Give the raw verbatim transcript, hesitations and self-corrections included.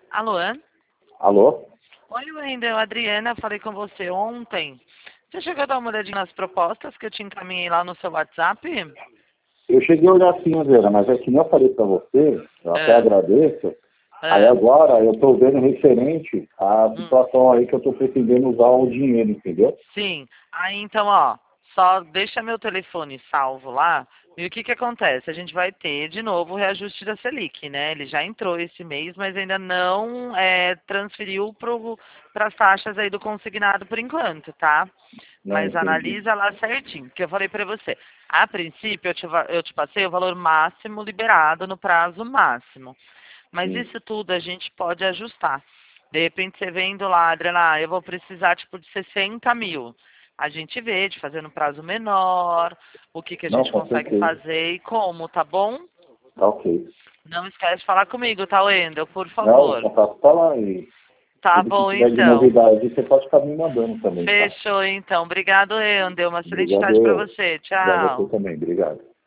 Alô? Alô? Oi, Wendel, Adriana, falei com você ontem. Você chegou a dar uma olhadinha nas propostas que eu te encaminhei lá no seu WhatsApp? Eu cheguei a olhar sim, André, mas é que nem eu falei para você, eu até É, agradeço. Aí é, agora eu estou vendo referente à hum, situação aí que eu estou pretendendo usar o dinheiro, entendeu? sim. Aí então, ó, só deixa meu telefone salvo lá. E o que que acontece? A gente vai ter de novo o reajuste da Selic, né? Ele já entrou esse mês, mas ainda não é, transferiu para as taxas aí do consignado por enquanto, tá? Não Mas entendi. analisa lá certinho, que eu falei para você. A princípio, eu te, va- eu te passei o valor máximo liberado no prazo máximo. Mas Sim. isso tudo a gente pode ajustar. De repente, você vendo lá, Adriana, ah, eu vou precisar tipo de sessenta mil. A gente vê de fazer no prazo menor, o que, que a Não, gente com consegue certeza. fazer e como, tá bom? Tá ok. Não esquece de falar comigo, tá, Wendel? Por Não, o favor. contato tá lá e Tá tudo que bom, tiver de então. novidade você pode ficar me mandando também, tá? Fechou, então. Obrigado, Wendel. Uma excelente Obrigado tarde para eu. você. Para você Tchau. também, obrigado.